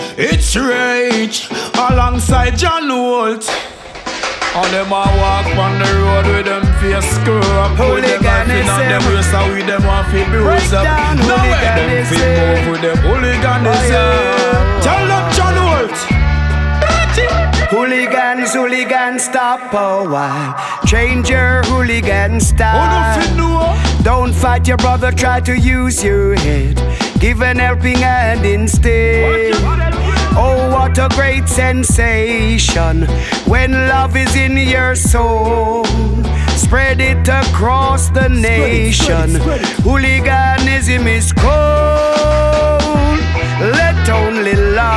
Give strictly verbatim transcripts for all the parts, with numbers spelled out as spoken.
It's Rage alongside John Holt. All them a walk on the road with them face screw up. With them laughing on them race and with them want fi bruise up. Now where them fi move with them hooliganism. Tell them John Holt. Hooligans, hooligans, stop a while. Change your hooligan style. Don't fight your brother, try to use your head. Give an helping hand instead. Oh, what a great sensation when love is in your soul. Spread it across the nation. Hooliganism is cold. Let only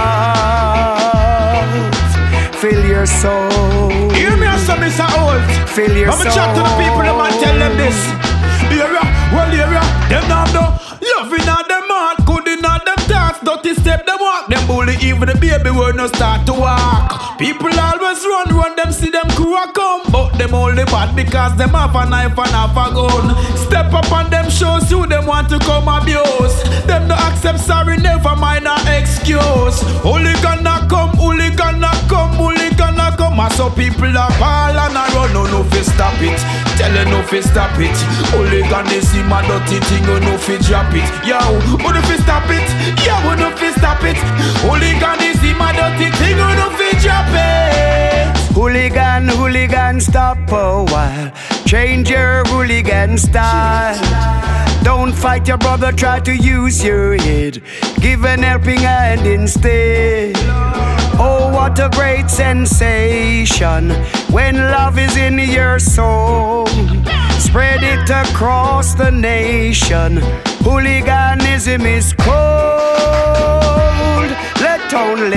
love fill your soul. Hear me, some Mister Holt. Fill your soul. I'm chat to the people, them and tell them this. Hear ya, well hear ya. Them now do loving on them heart, good in on them thoughts. Dirty step them walk, them bully even the baby word no start to walk. People always run, run them see them crew a come, but them only bad because them have a knife and have a gun. Step up on them shows you them want to come abuse. Them no accept sorry, never mind a excuse. Hooligan a come, hooligan a come, hooligan a come. And so people are ball and a run, no no fi stop it. Tell you no fi stop it. Hooliganism a dirty thing, you no fi drop it. Yo, who no fi stop it? Yo, who no fi stop it? Hooliganism a dirty thing, you no fi drop it. Hooligan, hooligan, stop a while. Change your hooligan style. Don't fight your brother, try to use your head. Give an helping hand instead. Oh, what a great sensation when love is in your soul. Spread it across the nation. Hooliganism is cold. Let only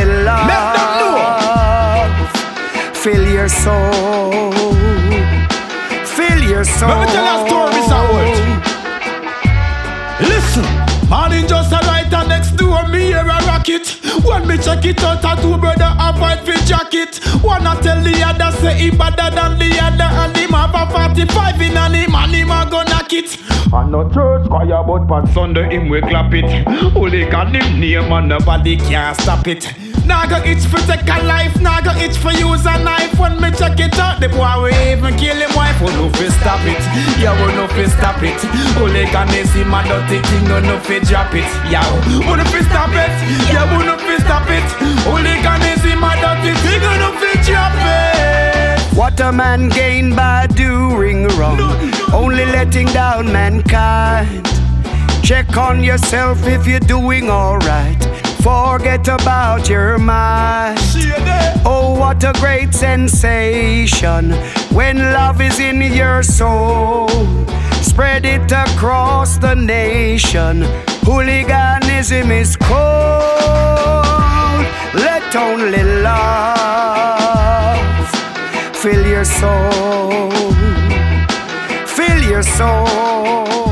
love fill your soul. Fill your soul. Let me tell you a story, Mister Holt. Listen, morning just a light and next door me hear a rocket. When me check it out, a two brother a fight for jacket. One a tell the other say he better than the other, and him have a forty-five in and him and him a go knock it. And no church choir but pan Sunday him we clap it. Hooligan him name and nobody can stop it. Now go itch for take a life, now go itch for use a knife. When me check it out, the boy will even kill him wife. Oh no fi stop it, yeah oh no fi stop it. Hooliganism a dirty thing, oh no fi drop it. Yeah oh no fi stop it, yeah oh no fi stop it. Hooliganism a dirty thing, oh no fi drop it. What a man gained by doing wrong, only letting down mankind. Check on yourself if you're doing alright. Forget about your mind. Oh, what a great sensation when love is in your soul. Spread it across the nation. Hooliganism is cold. Let only love fill your soul. Fill your soul.